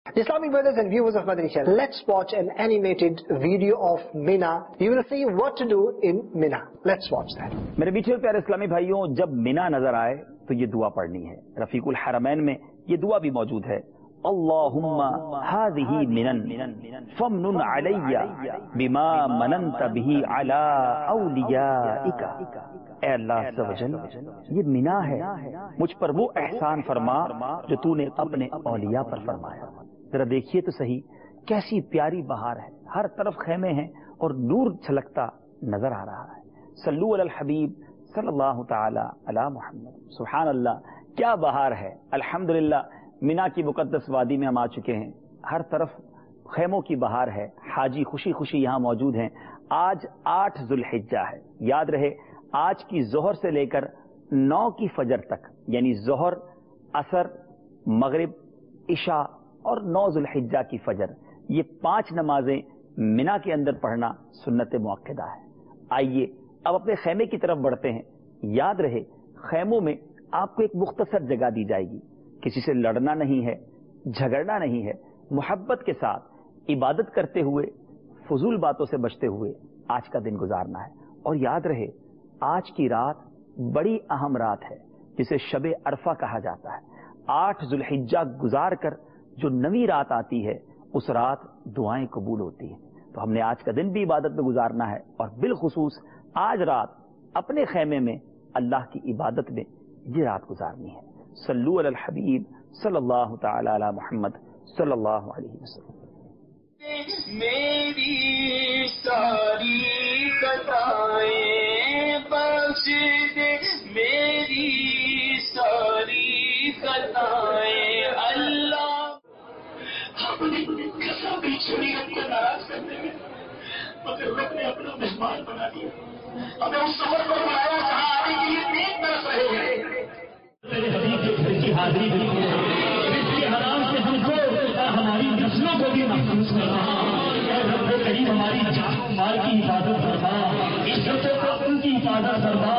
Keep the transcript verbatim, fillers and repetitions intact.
Islamic brothers and viewers of Madani Channel, let's watch an animated video of Mina. You will see what to do in Mina. Let's watch that. میرے میٹھے اور پیارے اسلامی بھائیوں، جب مینا نظر آئے تو یہ دعا پڑھنی ہے. رفیق الحرمین میں یہ دعا بھی موجود ہے. اللہم هذه منن فمنن علی بما مننت به علی اولیائک. اے اللہ عز و جل، یہ مینا ہے، مجھ پر وہ احسان فرما جو تو نے اپنے اولیاء پر فرمایا. ذرا دیکھیے تو صحیح، کیسی پیاری بہار ہے، ہر طرف خیمے ہیں اور نور چھلکتا نظر آ رہا ہے. صلو علی الحبیب صلی اللہ تعالی علی محمد. سبحان اللہ، کیا بہار ہے. الحمدللہ مینا کی مقدس وادی میں ہم آ چکے ہیں، ہر طرف خیموں کی بہار ہے. حاجی خوشی خوشی یہاں موجود ہیں. آج آٹھ ذوالحجہ ہے. یاد رہے، آج کی ظہر سے لے کر نو کی فجر تک، یعنی ظہر، عصر، مغرب، عشاء اور نو ذوالحجہ کی فجر، یہ پانچ نمازیں مینا کے اندر پڑھنا سنت مؤکدہ ہے. آئیے اب اپنے خیمے کی طرف بڑھتے ہیں. یاد رہے، خیموں میں آپ کو ایک مختصر جگہ دی جائے گی. کسی سے لڑنا نہیں ہے، جھگڑنا نہیں ہے. محبت کے ساتھ عبادت کرتے ہوئے، فضول باتوں سے بچتے ہوئے آج کا دن گزارنا ہے. اور یاد رہے، آج کی رات بڑی اہم رات ہے جسے شب عرفہ کہا جاتا ہے. آٹھ ذوالحجہ گزار کر جو نویں رات آتی ہے، اس رات دعائیں قبول ہوتی ہیں. تو ہم نے آج کا دن بھی عبادت میں گزارنا ہے، اور بالخصوص آج رات اپنے خیمے میں اللہ کی عبادت میں یہ رات گزارنی ہے. صلو علی الحبیب صلی اللہ تعالی علی محمد صلی اللہ علیہ وسلم. میری ساری خطائیں بخش دے، میری ساری خطائیں اللہ. ہم نے کسا بھی شریعت کو ناراض کرنے میں، مگر رب نے اپنا مہمان بنا دیا. ہمیں اس سفر پر بلایا جہاں آنے کے لیے تین برس رہے ہیں. میرے حبیب کے گھر کی حاضری بھی ہے، اس کے حرام سے ہم کو اور ہماری نسلوں کو بھی محفوظ کرنا. اور رب کریم ہماری جان و مال کی حفاظت کرنا، عزتوں کو ان کی حفاظت کرنا.